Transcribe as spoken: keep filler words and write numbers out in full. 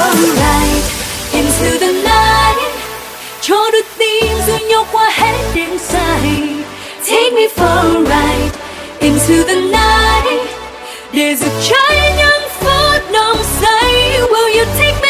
ride into the night, cho đôi tim dựa nhau qua hết đêm dài. Take me for a ride into the night, để rực cháy những phút nồng say. Will you take